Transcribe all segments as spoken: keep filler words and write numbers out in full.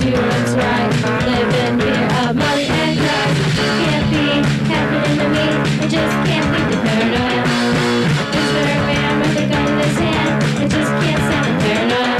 do what's right. Live in fear of money and drugs. Can't be happening to me. I just can't beat the paranoia. Is there a man with a gun in his hand? I just can't stand the paranoia.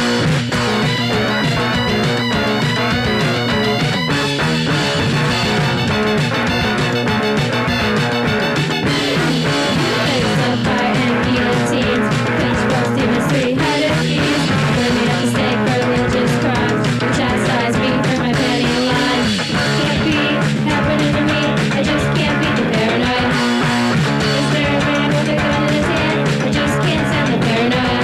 Face of fire and guillotines. Pitchforks, demons, three-headed keys. Living at the stake for religious crimes. Chastise me for my petty lies. Can't be happening to me. I just can't beat the paranoia. Is there a man with a gun in his hand? I just can't stand the paranoia.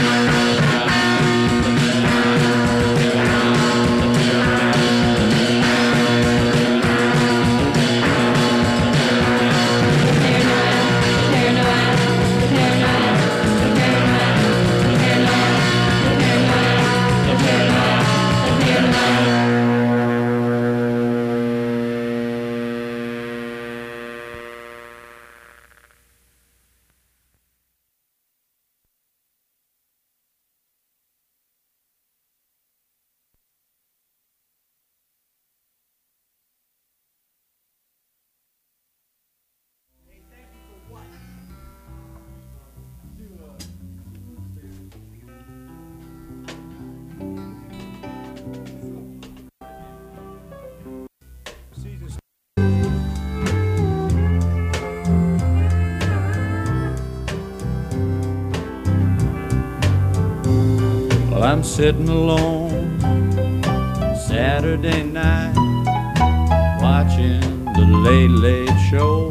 Well, I'm sitting alone Saturday night watching the Late Late Show.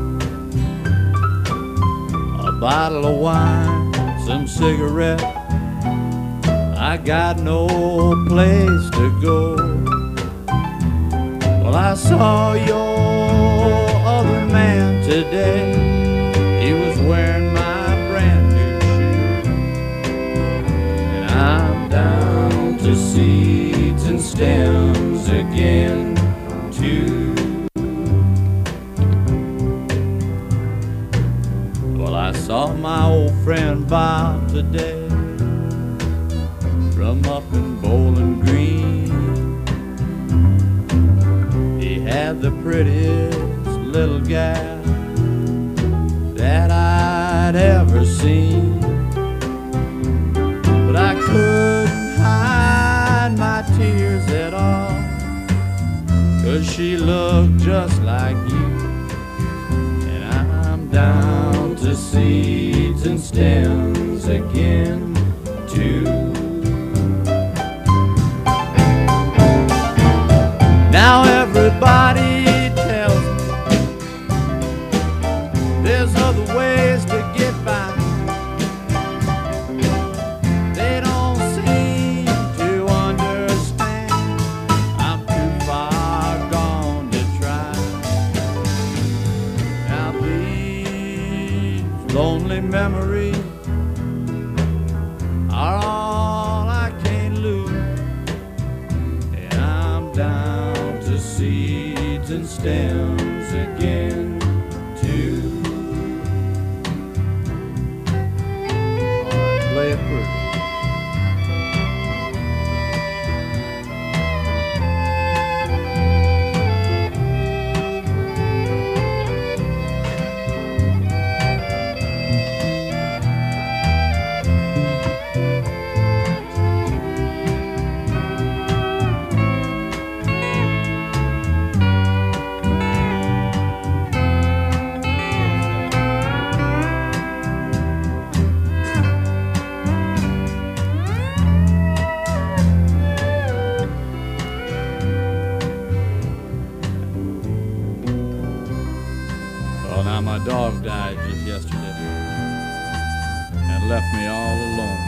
A bottle of wine, some cigarette, I got no place to go. Well, I saw your other man today. He was wearing my brand new shoe. And I'm down to seeds and stems again, too. Well, I saw my old friend Bob today from up in Bowling Green. He had the prettiest little gal that I'd ever seen. But I couldn't hide my tears at all, 'cause she looked just like you. And I'm down to seeds and stems again, too. Now everybody tells me there's other ways to get by. They don't seem to understand. I'm too far gone to try. Now these lonely memories are all I can't lose. And I'm down to seeds and stems again, too. All right, play it pretty. Well, now my dog died just yesterday and left me all alone.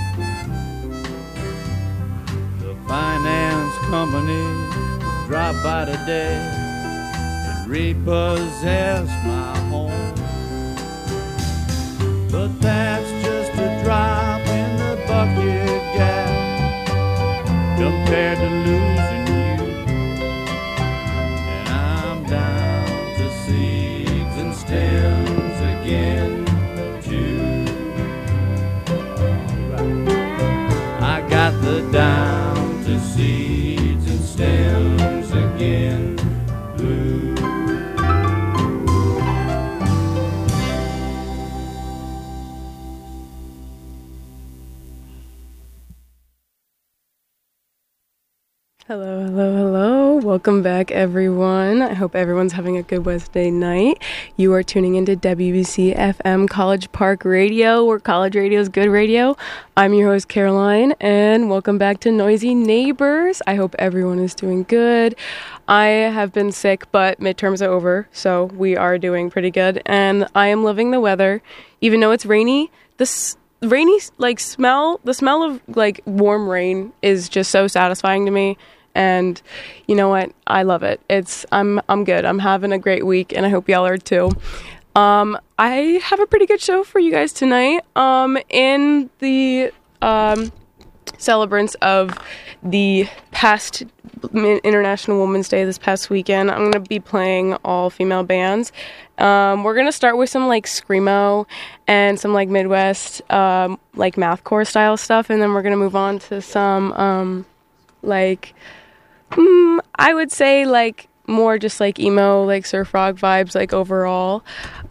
The finance company dropped by today and repossessed my home. But that's just a drop in the bucket gap compared to losing you. And I'm down to seeds and stems again, too. All right. I got the down to seeds and Hello, hello, hello. Welcome back, everyone. I hope everyone's having a good Wednesday night. You are tuning into W B C F M College Park Radio, where college radio is good radio. I'm your host, Caroline, and welcome back to Noisy Neighbors. I hope everyone is doing good. I have been sick, but midterms are over, so we are doing pretty good. And I am loving the weather. Even though it's rainy, this rainy, like, smell, the smell of, like, warm rain is just so satisfying to me. And you know what? I love it. It's I'm I'm good. I'm having a great week, and I hope y'all are too. Um, I have a pretty good show for you guys tonight. Um, in the um, celebrants of the past International Women's Day this past weekend, I'm gonna be playing all female bands. Um, we're gonna start with some like screamo and some like Midwest um, like mathcore style stuff, and then we're gonna move on to some um, like. Mm, I would say, like, more just, like, emo, like, surf rock vibes, like, overall.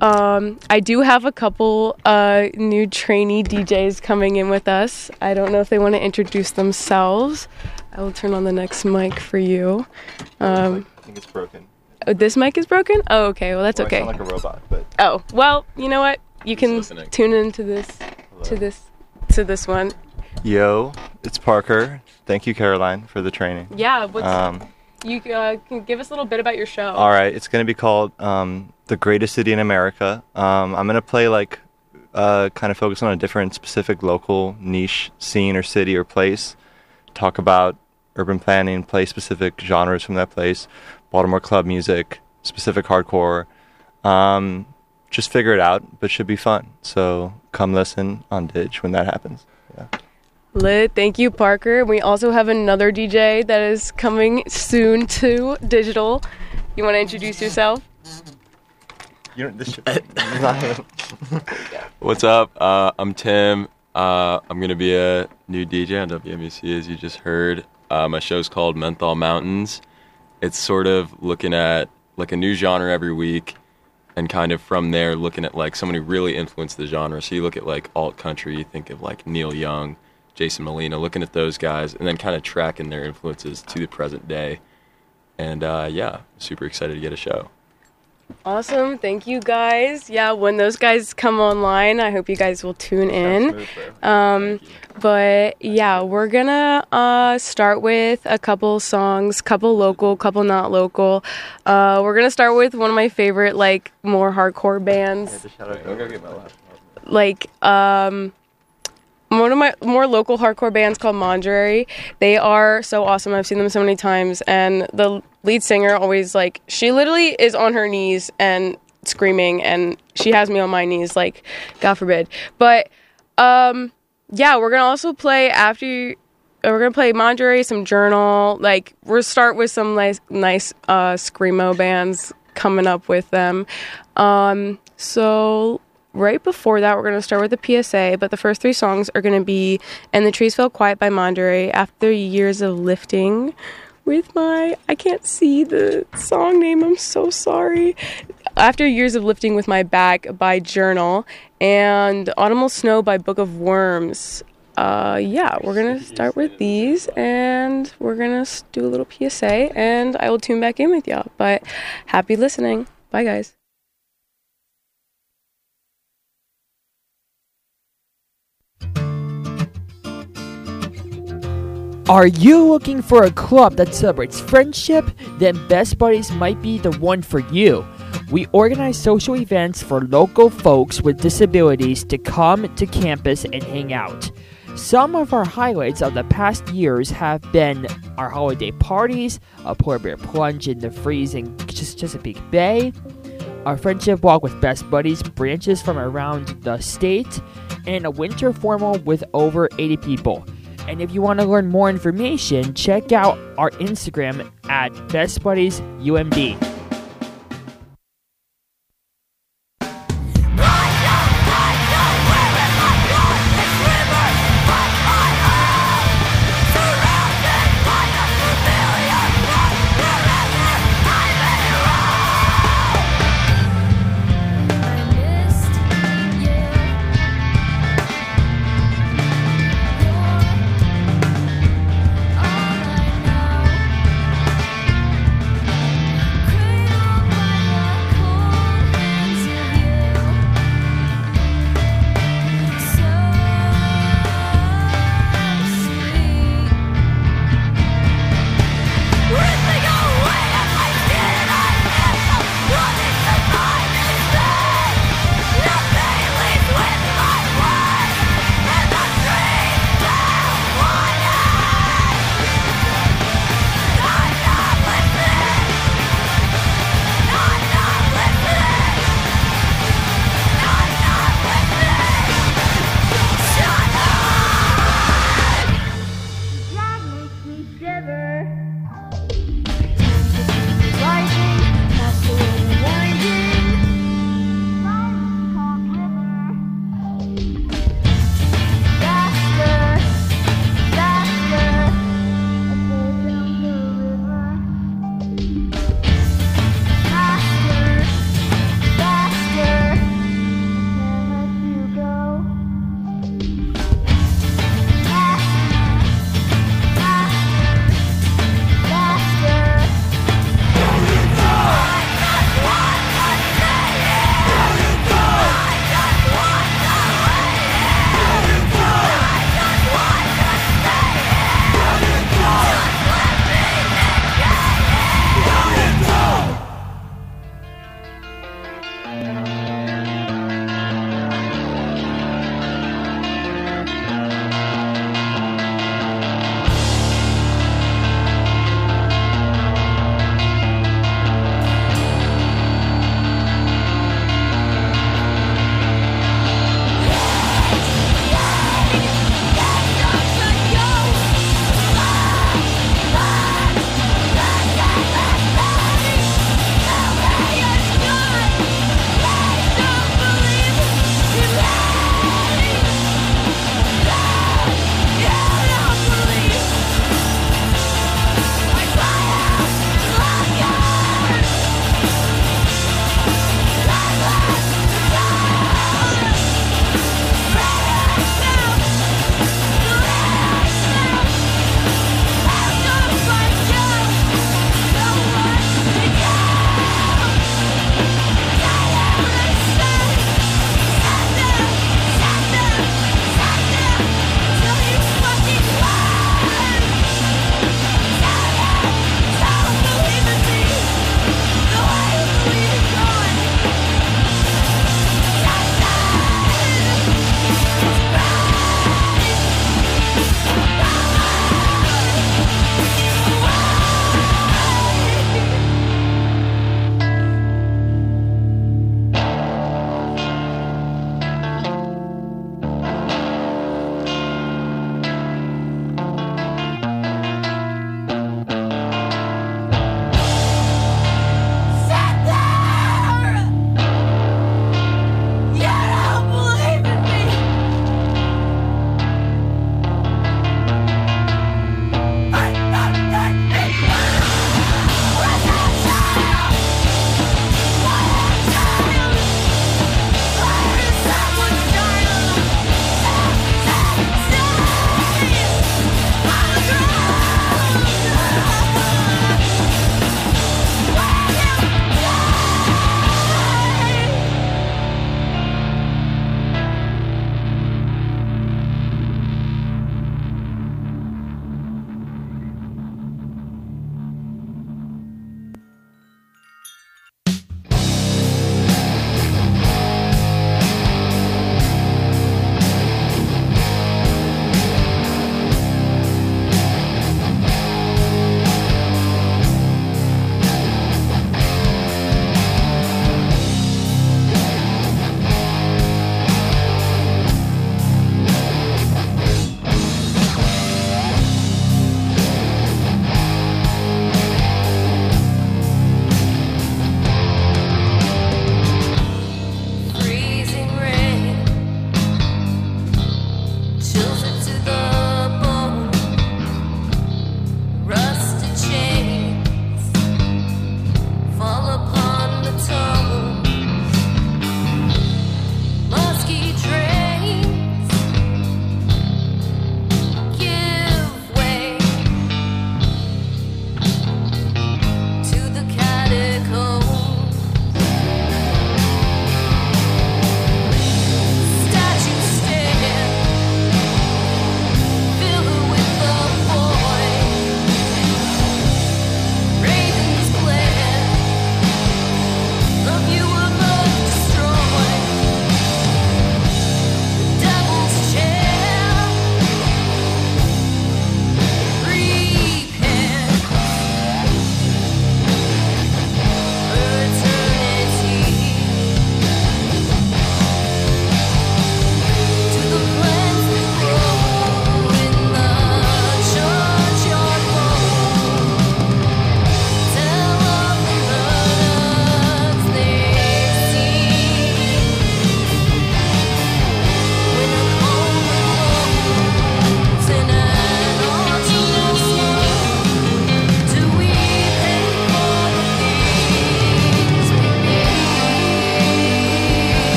Um, I do have a couple uh, new trainee D Js coming in with us. I don't know if they want to introduce themselves. I will turn on the next mic for you. Um, I think it's broken. Oh, this mic is broken? Oh, okay. Well, that's well, okay. I sound like a robot, but... Oh, well, you know what? You can listening. tune into this, Hello. to this, to this one. Yo, it's Parker. Thank you, Caroline, for the training. Yeah, what's... Um, You uh, can give us a little bit about your show. all right, it's going to be called um, The Greatest City in America. Um, I'm going to play, like, uh, kind of focus on a different specific local niche scene or city or place. Talk about urban planning, play specific genres from that place. Baltimore club music, specific hardcore. Um, just figure it out, but should be fun. So come listen on Dig when that happens. Yeah. Lit. Thank you, Parker. We also have another D J that is coming soon to digital. You want to introduce yourself? You know, this shit. What's up? Uh, I'm Tim. Uh, I'm going to be a new D J on W M E C, as you just heard. Uh, my show's called Menthol Mountains. It's sort of looking at like a new genre every week, and kind of from there looking at like someone who really influenced the genre. So you look at like alt country, you think of like Neil Young, Jason Molina, looking at those guys, and then kind of tracking their influences to the present day. And uh, yeah, super excited to get a show. Awesome. Thank you, guys. Yeah, when those guys come online, I hope you guys will tune in. Um, but yeah, we're gonna uh, start with a couple songs, couple local, couple not local. Uh, we're gonna start with one of my favorite, like, more hardcore bands. Like, um... one of my more local hardcore bands called Mondray. They are so awesome. I've seen them so many times. And the lead singer always, like, she literally is on her knees and screaming. And she has me on my knees, like, God forbid. But, um, yeah, we're going to also play after you, we're going to play Mondray, some Journal. Like, we'll start with some nice, nice uh, screamo bands coming up with them. Um, so... Right before that, we're going to start with the P S A, but the first three songs are going to be And the Trees Fell Quiet by Mondray, After Years of Lifting with my, I can't see the song name, I'm so sorry, After Years of Lifting with My Back by Journal, and Autumnal Snow by Book of Worms. Uh, yeah, we're going to start with these, and we're going to do a little P S A, and I will tune back in with y'all, but happy listening. Bye, guys. Are you looking for a club that celebrates friendship? Then Best Buddies might be the one for you. We organize social events for local folks with disabilities to come to campus and hang out. Some of our highlights of the past years have been our holiday parties, a polar bear plunge in the freezing Chesapeake Bay, our friendship walk with Best Buddies branches from around the state, and a winter formal with over eighty people. And if you want to learn more information, check out our Instagram at Best Buddies U M D. All I know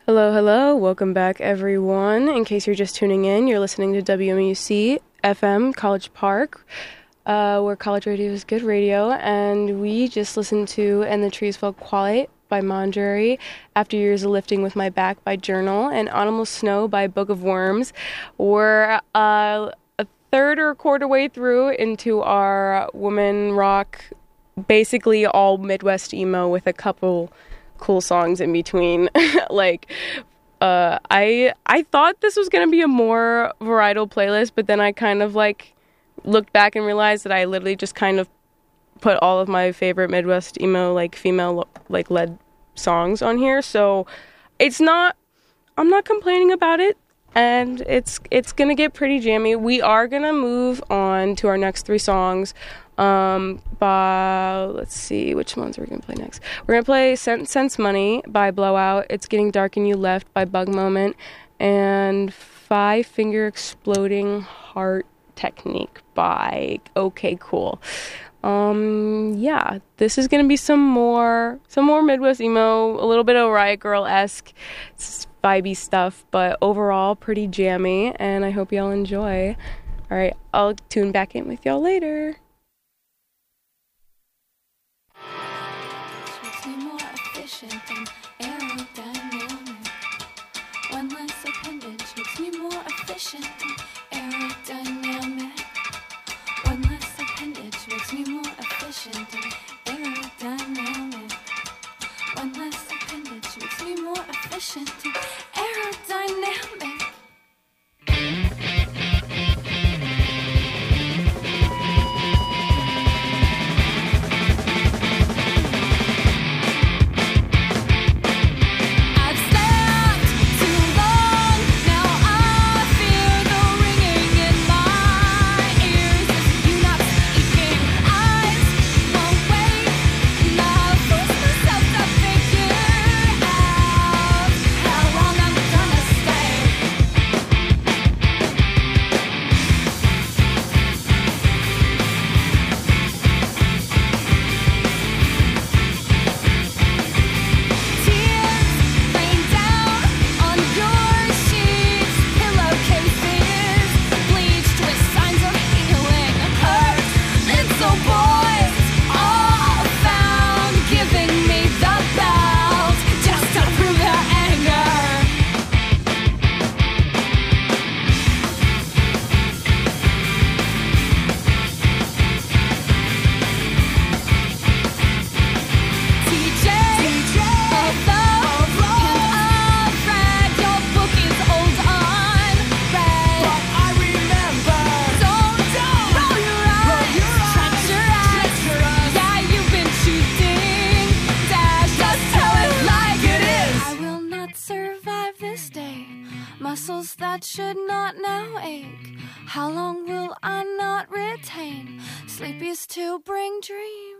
Hello, hello. Welcome back, everyone. In case you're just tuning in, you're listening to W M U C F M College Park, uh, where college radio is good radio. And we just listened to And the Trees Fell Quiet by Mondre, After Years of Lifting with My Back by Journal, and Autumnal Snow by Book of Worms. We're uh, a third or a quarter way through into our woman rock, basically all Midwest emo with a couple cool songs in between. like uh I I thought this was gonna be a more varietal playlist, but then I kind of like looked back and realized that I literally just kind of put all of my favorite Midwest emo like female like led songs on here. So it's not I'm not complaining about it, and it's it's gonna get pretty jammy. We are gonna move on to our next three songs. Um, by, let's see, which ones are we going to play next? We're going to play Sense, Sense Money by Blowout, It's Getting Dark and You Left by Bug Moment, and Five Finger Exploding Heart Technique by OK Cool. Um, yeah, this is going to be some more, some more Midwest emo, a little bit of Riot Girl-esque vibey stuff, but overall pretty jammy, and I hope y'all enjoy. All right, I'll tune back in with y'all later. Makes me more efficient and aerodynamic. One less appendage makes me more efficient and aerodynamic. One less appendage makes me more efficient and aerodynamic. One less appendage makes me more efficient and aerodynamic. Muscles that should not now ache. How long will I not retain? Sleep is to bring dreams.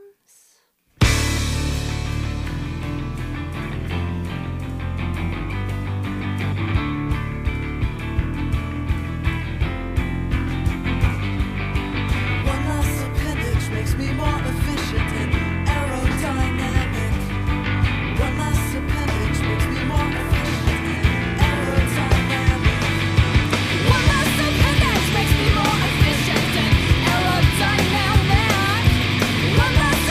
One less appendage makes me more efficient and aerodynamic. One less appendage makes me more efficient. Makes me more efficient and aerodynamic. One less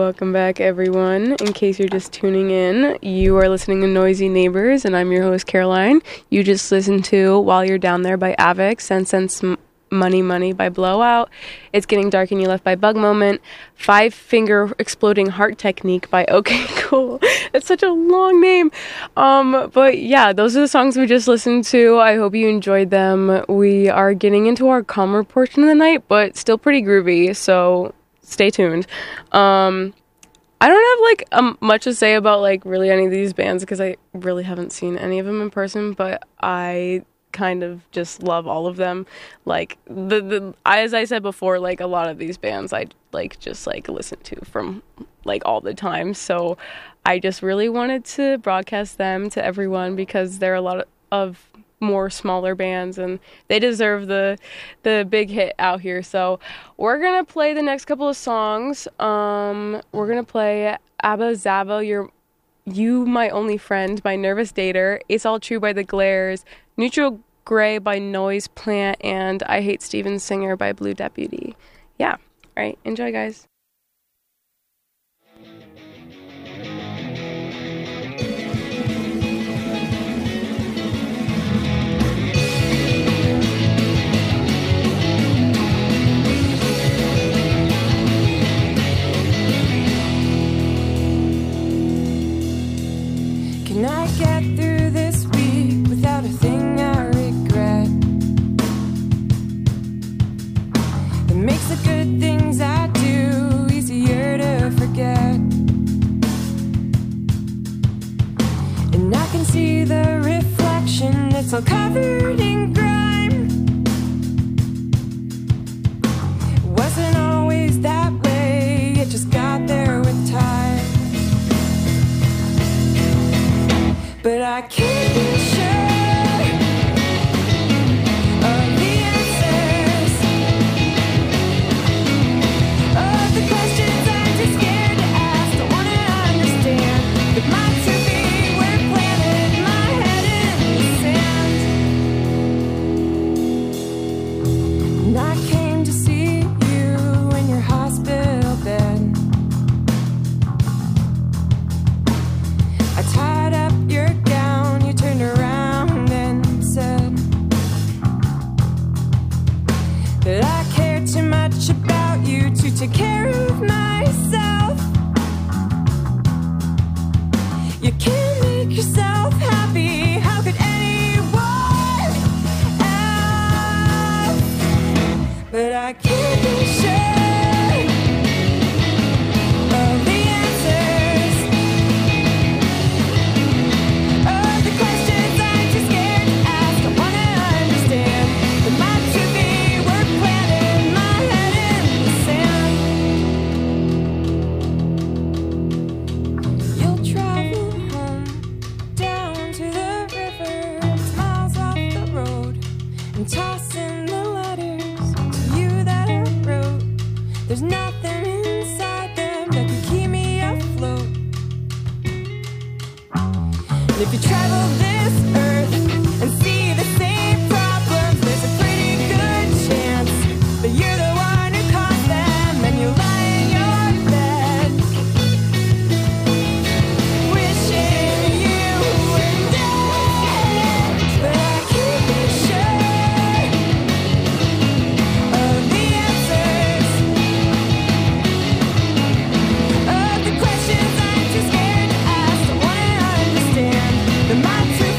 Welcome back, everyone. In case you're just tuning in, you are listening to Noisy Neighbors, and I'm your host, Caroline. You just listened to While You're Down There by Avix, Sense Sense Money Money by Blowout, It's Getting Dark and You Left by Bug Moment, Five Finger Exploding Heart Technique by OK Cool. It's such a long name. Um, but yeah, those are the songs we just listened to. I hope you enjoyed them. We are getting into our calmer portion of the night, but still pretty groovy, so stay tuned. Um, I don't have like um, much to say about like really any of these bands because I really haven't seen any of them in person, but I kind of just love all of them. Like the the as I said before, like a lot of these bands I like just like listen to from like all the time. So I just really wanted to broadcast them to everyone because they're a lot of more smaller bands and they deserve the the big hit out here. So we're gonna play the next couple of songs. Um, we're gonna play Abba Zaba, Your You My Only Friend by Nervous Dater, It's All True by The Glares, Neutral Gray by Noise Plant, and I Hate Steven Singer by Blue Deputy. Yeah, all right, enjoy, guys. Can I get through this week without a thing I regret? It makes the good things I do easier to forget. And I can see the reflection that's all covered in grime. It wasn't always that way, it just got there with time. But I can't be sure of the answers, of the questions I'm too scared to ask. I wanna understand that my two feet were planted, my head in the sand. And I came to see you in your hospital bed. I tied up your gown, you turned around and said that I cared too much about you to take care of myself. You can't make yourself happy, how could anyone else? But I can't be sure of the answers, of the questions I'm too scared to ask. I wanna understand that my two feet were planted, my head in the sand. You'll travel home, down to the river, it's miles off the road, and toss in the letters to you that I wrote. There's nothing inside them that could keep me afloat. And if you travel this earth and see the same problems, there's a pretty good chance that you're the one who caused them, and you lie in your bed wishing you were dead. But I can't be sure of the answers, of the questions I'm too scared to ask. I wanna understand that my truth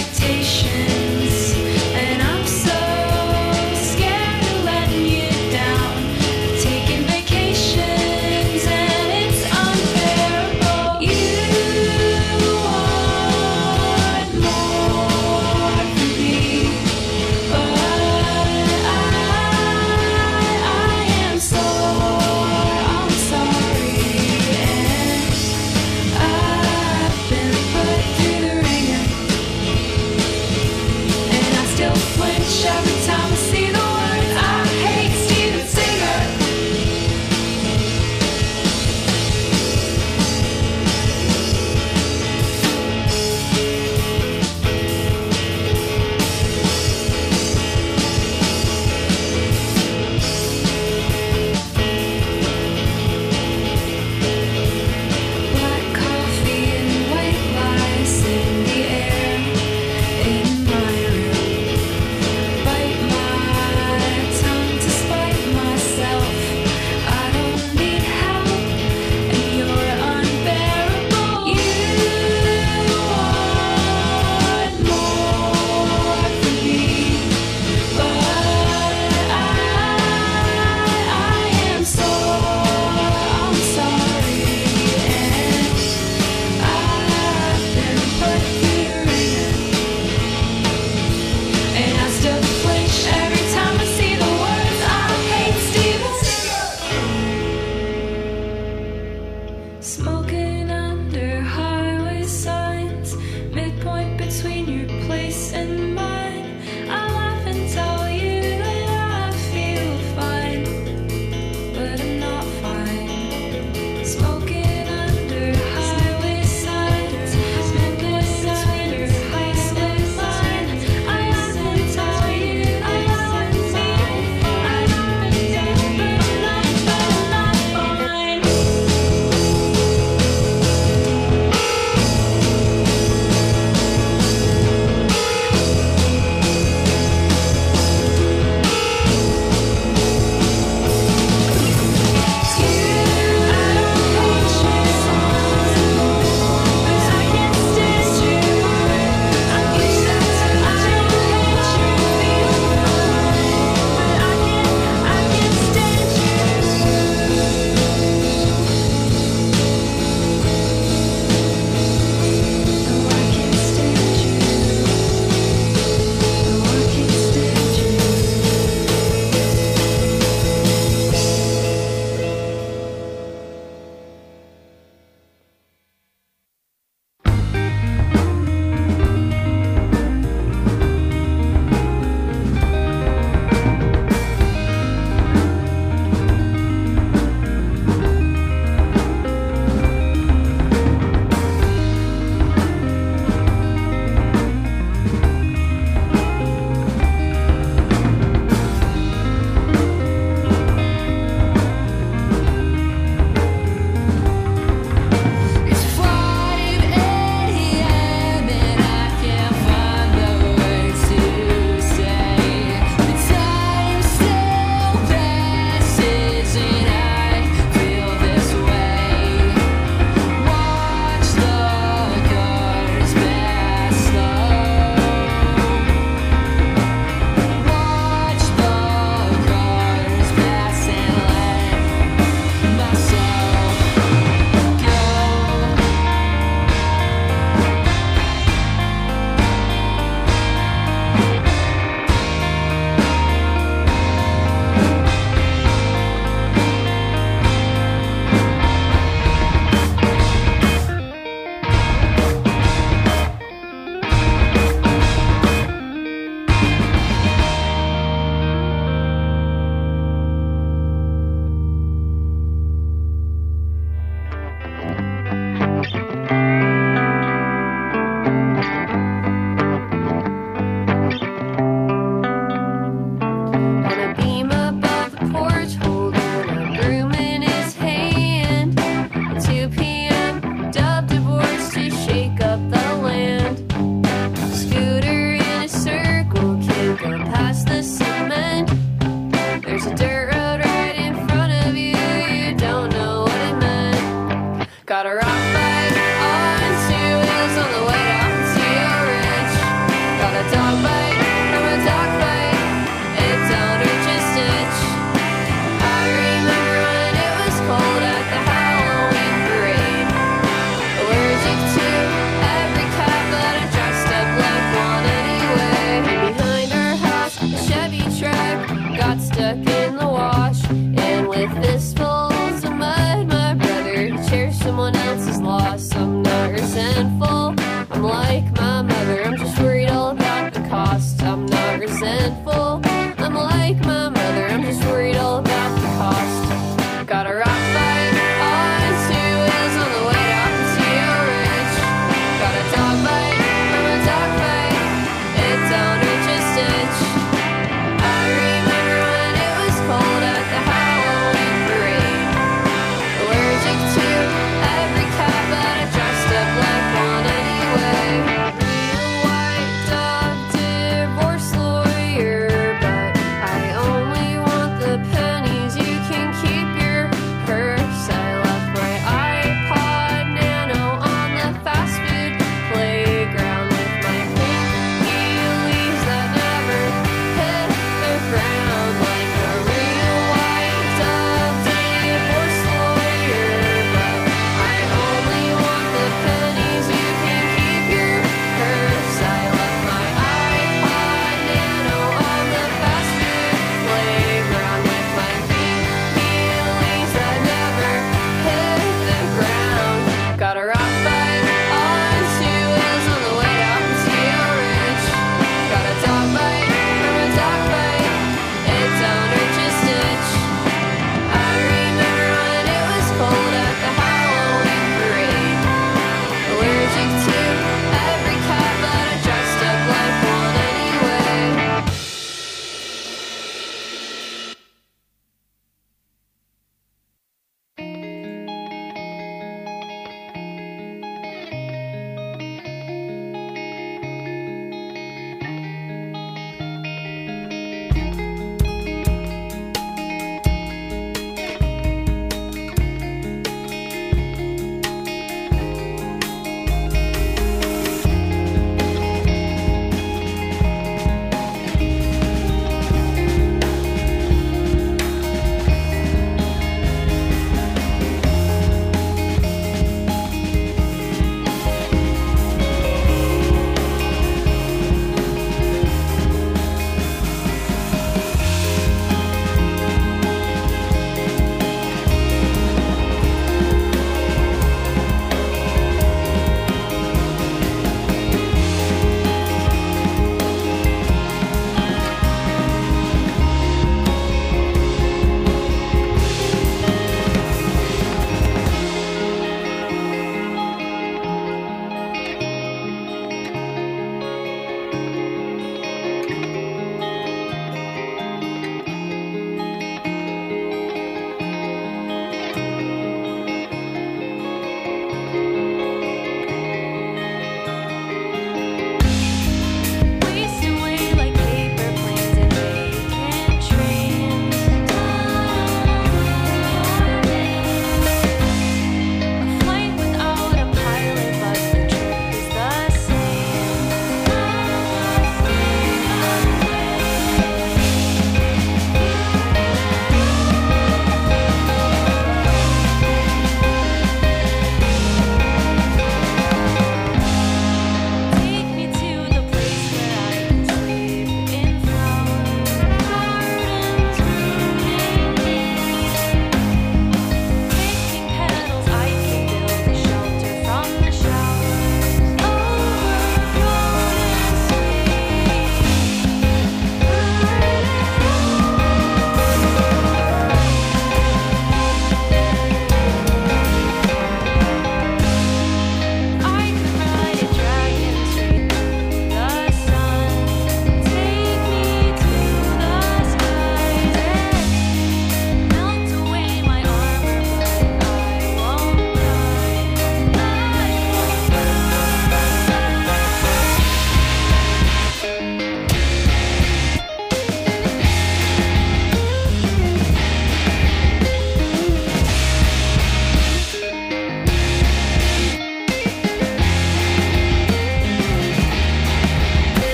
take